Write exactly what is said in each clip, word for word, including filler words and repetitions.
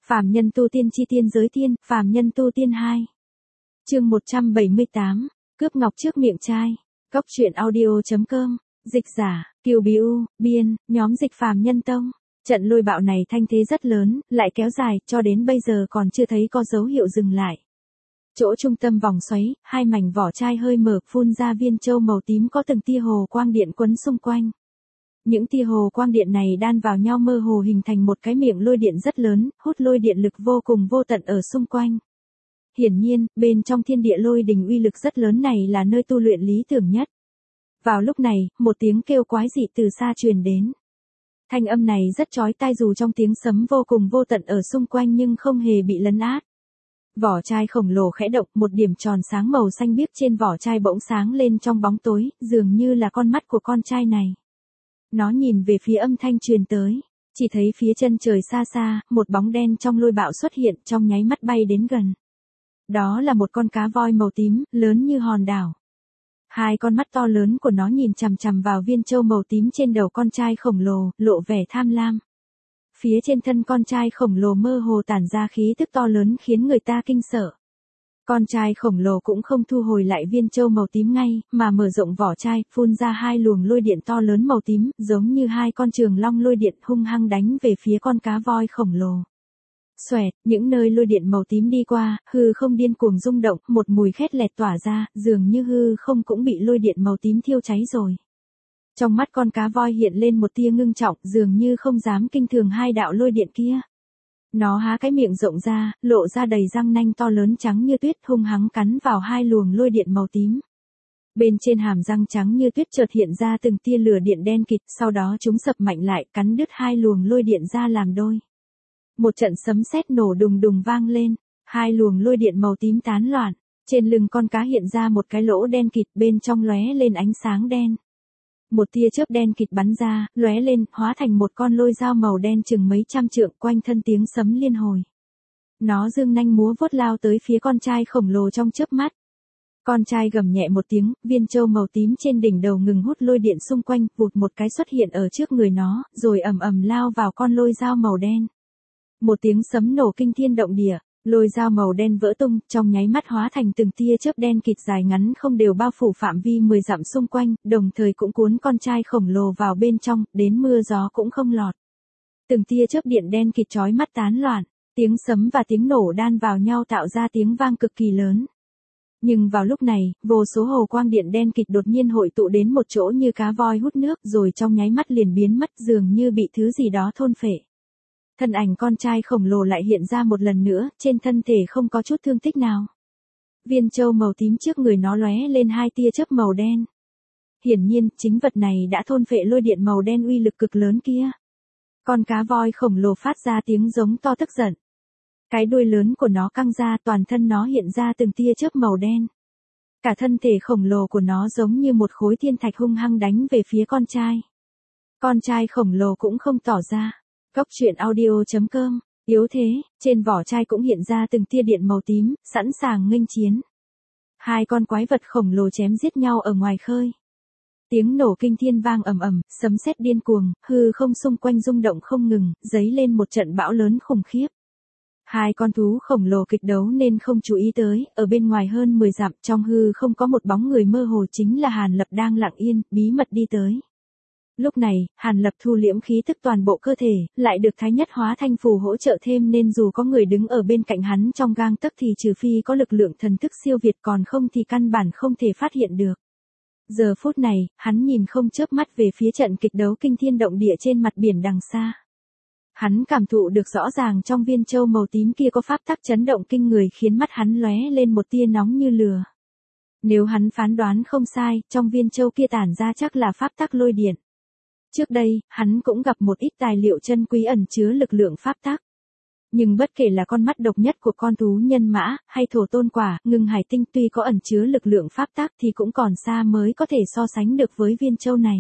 Phàm nhân tu tiên chi tiên giới tiên, phàm nhân tu tiên hai. Chương một trăm bảy mươi tám, cướp ngọc trước miệng trai. Cốc truyện audio.com, dịch giả, Kiều Bí U, biên, nhóm dịch phàm nhân tông. Trận lôi bạo này thanh thế rất lớn, lại kéo dài, cho đến bây giờ còn chưa thấy có dấu hiệu dừng lại. Chỗ trung tâm vòng xoáy, hai mảnh vỏ chai hơi mở, phun ra viên châu màu tím có từng tia hồ quang điện quấn xung quanh. Những tia hồ quang điện này đan vào nhau mơ hồ hình thành một cái miệng lôi điện rất lớn, hút lôi điện lực vô cùng vô tận ở xung quanh. Hiển nhiên, bên trong thiên địa lôi đình uy lực rất lớn này là nơi tu luyện lý tưởng nhất. Vào lúc này, một tiếng kêu quái dị từ xa truyền đến. Thanh âm này rất chói tai dù trong tiếng sấm vô cùng vô tận ở xung quanh nhưng không hề bị lấn át. Vỏ chai khổng lồ khẽ động, một điểm tròn sáng màu xanh biếc trên vỏ chai bỗng sáng lên trong bóng tối, dường như là con mắt của con trai này. Nó nhìn về phía âm thanh truyền tới, chỉ thấy phía chân trời xa xa, một bóng đen trong lôi bạo xuất hiện, trong nháy mắt bay đến gần. Đó là một con cá voi màu tím, lớn như hòn đảo. Hai con mắt to lớn của nó nhìn chằm chằm vào viên châu màu tím trên đầu con trai khổng lồ, lộ vẻ tham lam. Phía trên thân con trai khổng lồ mơ hồ tản ra khí tức to lớn khiến người ta kinh sợ. Con trai khổng lồ cũng không thu hồi lại viên châu màu tím ngay, mà mở rộng vỏ chai, phun ra hai luồng lôi điện to lớn màu tím, giống như hai con trường long lôi điện hung hăng đánh về phía con cá voi khổng lồ. Xoẹt, những nơi lôi điện màu tím đi qua, hư không điên cuồng rung động, một mùi khét lẹt tỏa ra, dường như hư không cũng bị lôi điện màu tím thiêu cháy rồi. Trong mắt con cá voi hiện lên một tia ngưng trọng, dường như không dám kinh thường hai đạo lôi điện kia. Nó há cái miệng rộng ra, lộ ra đầy răng nanh to lớn trắng như tuyết, hung hăng cắn vào hai luồng lôi điện màu tím. Bên trên hàm răng trắng như tuyết chợt hiện ra từng tia lửa điện đen kịt, sau đó chúng sập mạnh lại, cắn đứt hai luồng lôi điện ra làm đôi. Một trận sấm sét nổ đùng đùng vang lên, hai luồng lôi điện màu tím tán loạn, trên lưng con cá hiện ra một cái lỗ đen kịt, bên trong lóe lên ánh sáng đen. Một tia chớp đen kịt bắn ra, lóe lên, hóa thành một con lôi dao màu đen chừng mấy trăm trượng, quanh thân tiếng sấm liên hồi. Nó giương nanh múa vuốt lao tới phía con trai khổng lồ trong chớp mắt. Con trai gầm nhẹ một tiếng, viên châu màu tím trên đỉnh đầu ngừng hút lôi điện xung quanh, vụt một cái xuất hiện ở trước người nó, rồi ầm ầm lao vào con lôi dao màu đen. Một tiếng sấm nổ kinh thiên động địa, lôi dao màu đen vỡ tung, trong nháy mắt hóa thành từng tia chớp đen kịt dài ngắn không đều bao phủ phạm vi mười dặm xung quanh, đồng thời cũng cuốn con trai khổng lồ vào bên trong, đến mưa gió cũng không lọt. Từng tia chớp điện đen kịt chói mắt tán loạn, tiếng sấm và tiếng nổ đan vào nhau tạo ra tiếng vang cực kỳ lớn. Nhưng vào lúc này, vô số hồ quang điện đen kịt đột nhiên hội tụ đến một chỗ như cá voi hút nước, rồi trong nháy mắt liền biến mất, dường như bị thứ gì đó thôn phệ. Thân ảnh con trai khổng lồ lại hiện ra một lần nữa, trên thân thể không có chút thương tích nào. Viên châu màu tím trước người nó lóe lên hai tia chớp màu đen. Hiển nhiên, chính vật này đã thôn phệ lôi điện màu đen uy lực cực lớn kia. Con cá voi khổng lồ phát ra tiếng giống to tức giận. Cái đuôi lớn của nó căng ra, toàn thân nó hiện ra từng tia chớp màu đen. Cả thân thể khổng lồ của nó giống như một khối thiên thạch hung hăng đánh về phía con trai. Con trai khổng lồ cũng không tỏ ra. Cốc truyện audio.com, yếu thế, trên vỏ chai cũng hiện ra từng tia điện màu tím, sẵn sàng nghênh chiến. Hai con quái vật khổng lồ chém giết nhau ở ngoài khơi. Tiếng nổ kinh thiên vang ầm ầm, sấm sét điên cuồng, hư không xung quanh rung động không ngừng, dấy lên một trận bão lớn khủng khiếp. Hai con thú khổng lồ kịch đấu nên không chú ý tới, ở bên ngoài hơn mười dặm trong hư không có một bóng người mơ hồ, chính là Hàn Lập đang lặng yên, bí mật đi tới. Lúc này, Hàn Lập thu liễm khí tức toàn bộ cơ thể, lại được Thái Nhất Hóa Thanh Phù hỗ trợ thêm nên dù có người đứng ở bên cạnh hắn trong gang tấc thì trừ phi có lực lượng thần thức siêu việt, còn không thì căn bản không thể phát hiện được. Giờ phút này, hắn nhìn không chớp mắt về phía trận kịch đấu kinh thiên động địa trên mặt biển đằng xa. Hắn cảm thụ được rõ ràng trong viên châu màu tím kia có pháp tắc chấn động kinh người khiến mắt hắn lóe lên một tia nóng như lửa. Nếu hắn phán đoán không sai, trong viên châu kia tản ra chắc là pháp tắc lôi điện. Trước đây, hắn cũng gặp một ít tài liệu chân quý ẩn chứa lực lượng pháp tắc. Nhưng bất kể là con mắt độc nhất của con thú nhân mã, hay thổ tôn quả, ngưng hải tinh tuy có ẩn chứa lực lượng pháp tắc thì cũng còn xa mới có thể so sánh được với viên châu này.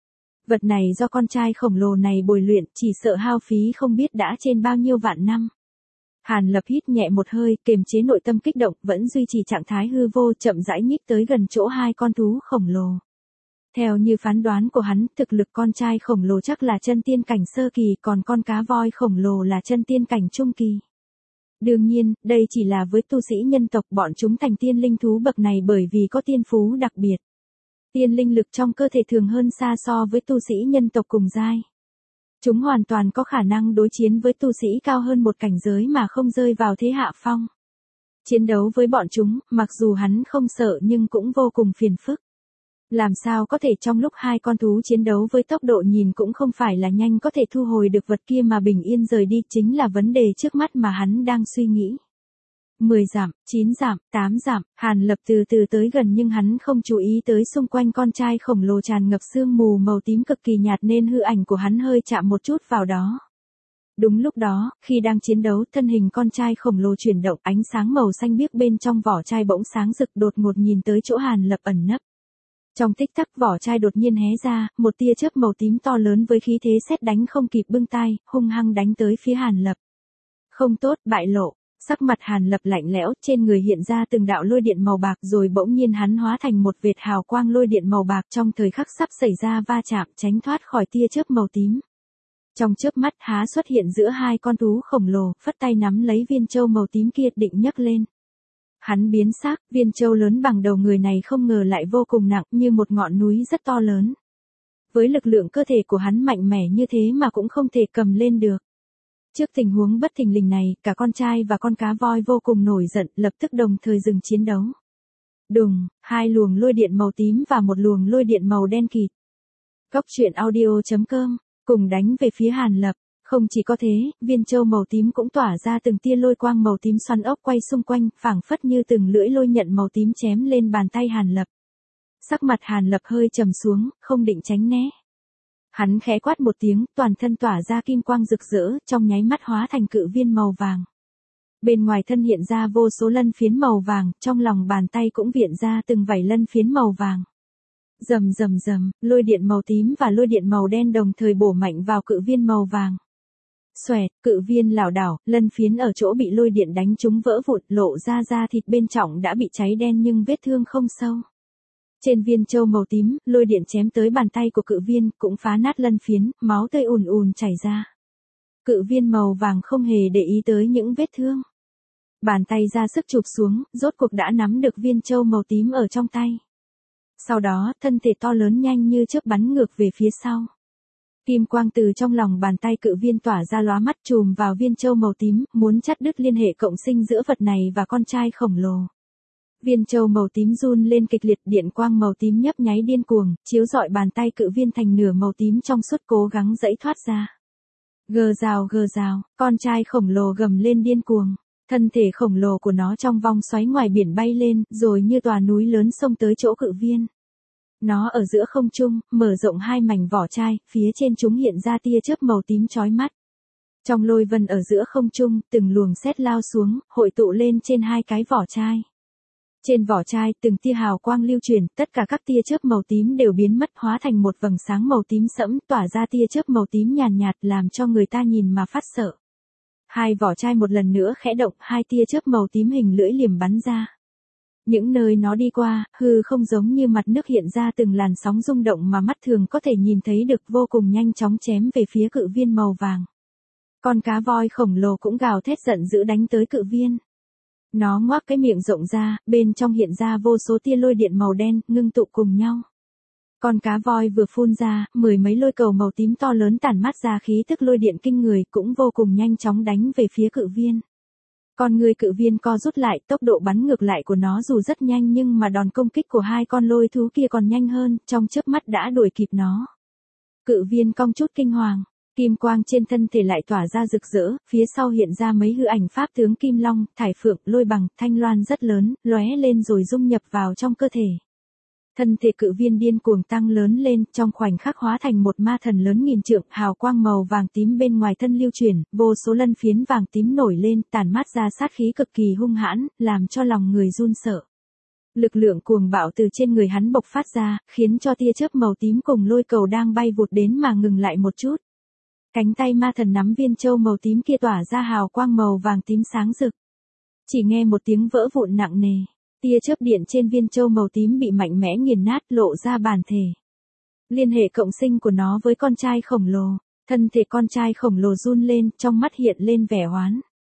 Vật này do con trai khổng lồ này bồi luyện, chỉ sợ hao phí không biết đã trên bao nhiêu vạn năm. Hàn Lập hít nhẹ một hơi, kiềm chế nội tâm kích động, vẫn duy trì trạng thái hư vô, chậm rãi nhích tới gần chỗ hai con thú khổng lồ. Theo như phán đoán của hắn, thực lực con trai khổng lồ chắc là chân tiên cảnh sơ kỳ, còn con cá voi khổng lồ là chân tiên cảnh trung kỳ. Đương nhiên, đây chỉ là với tu sĩ nhân tộc, bọn chúng thành tiên linh thú bậc này bởi vì có tiên phú đặc biệt. Tiên linh lực trong cơ thể thường hơn xa so với tu sĩ nhân tộc cùng giai. Chúng hoàn toàn có khả năng đối chiến với tu sĩ cao hơn một cảnh giới mà không rơi vào thế hạ phong. Chiến đấu với bọn chúng, mặc dù hắn không sợ nhưng cũng vô cùng phiền phức. Làm sao có thể trong lúc hai con thú chiến đấu với tốc độ nhìn cũng không phải là nhanh có thể thu hồi được vật kia mà bình yên rời đi chính là vấn đề trước mắt mà hắn đang suy nghĩ. mười dặm, chín dặm, tám dặm, Hàn Lập từ từ tới gần nhưng hắn không chú ý tới xung quanh con trai khổng lồ tràn ngập sương mù màu tím cực kỳ nhạt nên hư ảnh của hắn hơi chạm một chút vào đó. Đúng lúc đó, khi đang chiến đấu, thân hình con trai khổng lồ chuyển động, ánh sáng màu xanh biếc bên trong vỏ chai bỗng sáng rực, đột ngột nhìn tới chỗ Hàn Lập ẩn nấp. Trong tích tắc vỏ chai đột nhiên hé ra, một tia chớp màu tím to lớn với khí thế sét đánh không kịp bưng tay, hung hăng đánh tới phía Hàn Lập. Không tốt, bại lộ. Sắc mặt Hàn Lập lạnh lẽo, trên người hiện ra từng đạo lôi điện màu bạc rồi bỗng nhiên hắn hóa thành một vệt hào quang lôi điện màu bạc trong thời khắc sắp xảy ra va chạm tránh thoát khỏi tia chớp màu tím. Trong chớp mắt há xuất hiện giữa hai con thú khổng lồ, phất tay nắm lấy viên châu màu tím kia định nhấc lên. Hắn biến sắc, viên châu lớn bằng đầu người này không ngờ lại vô cùng nặng như một ngọn núi rất to lớn. Với lực lượng cơ thể của hắn mạnh mẽ như thế mà cũng không thể cầm lên được. Trước tình huống bất thình lình này, cả con trai và con cá voi vô cùng nổi giận, lập tức đồng thời dừng chiến đấu. Đùng, hai luồng lôi điện màu tím và một luồng lôi điện màu đen kịt. Cốc truyện audio chấm com, cùng đánh về phía Hàn Lập. Không chỉ có thế, viên châu màu tím cũng tỏa ra từng tia lôi quang màu tím xoắn ốc quay xung quanh, phảng phất như từng lưỡi lôi nhận màu tím chém lên bàn tay Hàn Lập. Sắc mặt Hàn Lập hơi trầm xuống, không định tránh né. Hắn khẽ quát một tiếng, toàn thân tỏa ra kim quang rực rỡ, trong nháy mắt hóa thành cự viên màu vàng. Bên ngoài thân hiện ra vô số lân phiến màu vàng, trong lòng bàn tay cũng viện ra từng vảy lân phiến màu vàng. Rầm rầm rầm, lôi điện màu tím và lôi điện màu đen đồng thời bổ mạnh vào cự viên màu vàng. Xoẹt, cự viên lảo đảo, lân phiến ở chỗ bị lôi điện đánh trúng vỡ vụn, lộ ra da thịt bên trong đã bị cháy đen nhưng vết thương không sâu. Trên viên châu màu tím, lôi điện chém tới bàn tay của cự viên, cũng phá nát lân phiến, máu tươi ùn ùn chảy ra. Cự viên màu vàng không hề để ý tới những vết thương. Bàn tay ra sức chụp xuống, rốt cuộc đã nắm được viên châu màu tím ở trong tay. Sau đó, thân thể to lớn nhanh như chớp bắn ngược về phía sau. Kim quang từ trong lòng bàn tay cự viên tỏa ra lóa mắt chùm vào viên châu màu tím, muốn chặt đứt liên hệ cộng sinh giữa vật này và con trai khổng lồ. Viên châu màu tím run lên kịch liệt, điện quang màu tím nhấp nháy điên cuồng, chiếu rọi bàn tay cự viên thành nửa màu tím trong suốt cố gắng giãy thoát ra. Gờ rào gờ rào, con trai khổng lồ gầm lên điên cuồng. Thân thể khổng lồ của nó trong vòng xoáy ngoài biển bay lên, rồi như tòa núi lớn xông tới chỗ cự viên. Nó ở giữa không trung, mở rộng hai mảnh vỏ chai, phía trên chúng hiện ra tia chớp màu tím chói mắt. Trong lôi vân ở giữa không trung, từng luồng sét lao xuống, hội tụ lên trên hai cái vỏ chai. Trên vỏ chai, từng tia hào quang lưu chuyển, tất cả các tia chớp màu tím đều biến mất hóa thành một vầng sáng màu tím sẫm, tỏa ra tia chớp màu tím nhàn nhạt, nhạt làm cho người ta nhìn mà phát sợ. Hai vỏ chai một lần nữa khẽ động, hai tia chớp màu tím hình lưỡi liềm bắn ra. Những nơi nó đi qua, hư không giống như mặt nước hiện ra từng làn sóng rung động mà mắt thường có thể nhìn thấy được, vô cùng nhanh chóng chém về phía cự viên màu vàng. Con cá voi khổng lồ cũng gào thét giận dữ đánh tới cự viên. Nó ngoác cái miệng rộng ra, bên trong hiện ra vô số tia lôi điện màu đen, ngưng tụ cùng nhau. Con cá voi vừa phun ra, mười mấy lôi cầu màu tím to lớn tản mát ra khí tức lôi điện kinh người, cũng vô cùng nhanh chóng đánh về phía cự viên. Con người cự viên co rút lại, tốc độ bắn ngược lại của nó dù rất nhanh nhưng mà đòn công kích của hai con lôi thú kia còn nhanh hơn, trong chớp mắt đã đuổi kịp nó. Cự viên cong chút kinh hoàng, kim quang trên thân thể lại tỏa ra rực rỡ, phía sau hiện ra mấy hư ảnh pháp tướng kim long, thải phượng, lôi bằng, thanh loan rất lớn, lóe lên rồi dung nhập vào trong cơ thể. Thân thể cự viên điên cuồng tăng lớn lên, trong khoảnh khắc hóa thành một ma thần lớn nghìn trượng, hào quang màu vàng tím bên ngoài thân lưu chuyển, vô số lân phiến vàng tím nổi lên, tản mát ra sát khí cực kỳ hung hãn, làm cho lòng người run sợ. Lực lượng cuồng bạo từ trên người hắn bộc phát ra, khiến cho tia chớp màu tím cùng lôi cầu đang bay vụt đến mà ngừng lại một chút. Cánh tay ma thần nắm viên châu màu tím kia tỏa ra hào quang màu vàng tím sáng rực. Chỉ nghe một tiếng vỡ vụn nặng nề. Tia chớp điện trên viên châu màu tím bị mạnh mẽ nghiền nát, lộ ra bản thể. Liên hệ cộng sinh của nó với con trai khổng lồ, thân thể con trai khổng lồ run lên, trong mắt hiện lên vẻ oán.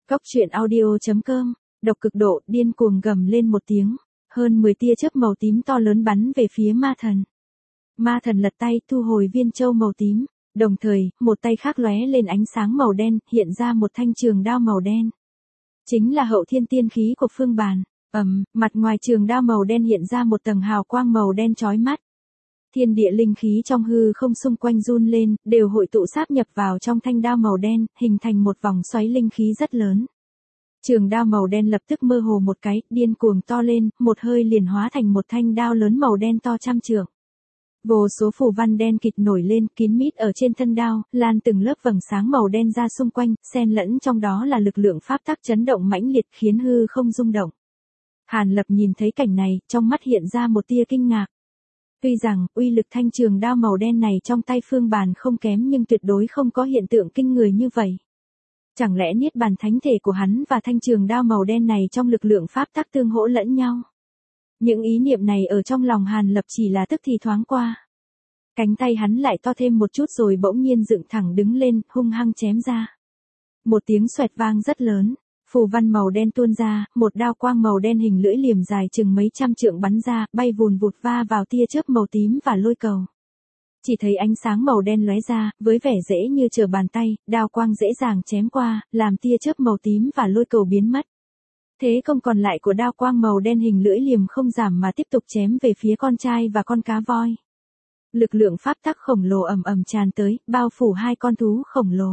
Cóc truyện audio chấm com, độc cực độ, điên cuồng gầm lên một tiếng, hơn mười tia chớp màu tím to lớn bắn về phía ma thần. Ma thần lật tay thu hồi viên châu màu tím, đồng thời, một tay khác lóe lên ánh sáng màu đen, hiện ra một thanh trường đao màu đen. Chính là hậu thiên tiên khí của Phương Bàn. Ầm, mặt ngoài trường đao màu đen hiện ra một tầng hào quang màu đen chói mắt. Thiên địa linh khí trong hư không xung quanh run lên, đều hội tụ sáp nhập vào trong thanh đao màu đen, hình thành một vòng xoáy linh khí rất lớn. Trường đao màu đen lập tức mơ hồ một cái, điên cuồng to lên, một hơi liền hóa thành một thanh đao lớn màu đen to trăm trượng. Vô số phù văn đen kịt nổi lên, kín mít ở trên thân đao, lan từng lớp vầng sáng màu đen ra xung quanh, xen lẫn trong đó là lực lượng pháp tắc chấn động mãnh liệt khiến hư không rung động. Hàn Lập nhìn thấy cảnh này, trong mắt hiện ra một tia kinh ngạc. Tuy rằng, uy lực thanh trường đao màu đen này trong tay Phương Bàn không kém nhưng tuyệt đối không có hiện tượng kinh người như vậy. Chẳng lẽ niết bàn thánh thể của hắn và thanh trường đao màu đen này trong lực lượng pháp tắc tương hỗ lẫn nhau? Những ý niệm này ở trong lòng Hàn Lập chỉ là tức thì thoáng qua. Cánh tay hắn lại to thêm một chút rồi bỗng nhiên dựng thẳng đứng lên, hung hăng chém ra. Một tiếng xoẹt vang rất lớn, phù văn màu đen tuôn ra, một đao quang màu đen hình lưỡi liềm dài chừng mấy trăm trượng bắn ra, bay vùn vụt va vào tia chớp màu tím và lôi cầu. Chỉ thấy ánh sáng màu đen lóe ra, với vẻ dễ như trở bàn tay, đao quang dễ dàng chém qua, làm tia chớp màu tím và lôi cầu biến mất. Thế công còn lại của đao quang màu đen hình lưỡi liềm không giảm mà tiếp tục chém về phía con trai và con cá voi. Lực lượng pháp tắc khổng lồ ầm ầm tràn tới, bao phủ hai con thú khổng lồ.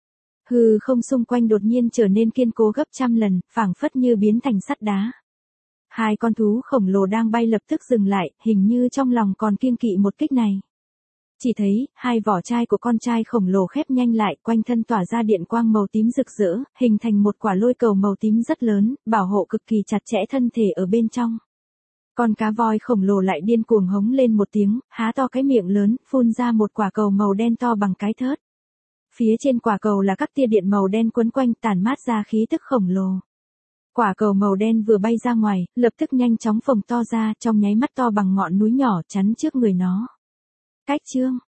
Hư không xung quanh đột nhiên trở nên kiên cố gấp trăm lần, phảng phất như biến thành sắt đá. Hai con thú khổng lồ đang bay lập tức dừng lại, hình như trong lòng còn kiêng kỵ một kích này. Chỉ thấy, hai vỏ chai của con trai khổng lồ khép nhanh lại, quanh thân tỏa ra điện quang màu tím rực rỡ, hình thành một quả lôi cầu màu tím rất lớn, bảo hộ cực kỳ chặt chẽ thân thể ở bên trong. Con cá voi khổng lồ lại điên cuồng hống lên một tiếng, há to cái miệng lớn, phun ra một quả cầu màu đen to bằng cái thớt. Phía trên quả cầu là các tia điện màu đen quấn quanh tản mát ra khí tức khổng lồ. Quả cầu màu đen vừa bay ra ngoài, lập tức nhanh chóng phồng to ra, trong nháy mắt to bằng ngọn núi nhỏ chắn trước người nó. Cách chương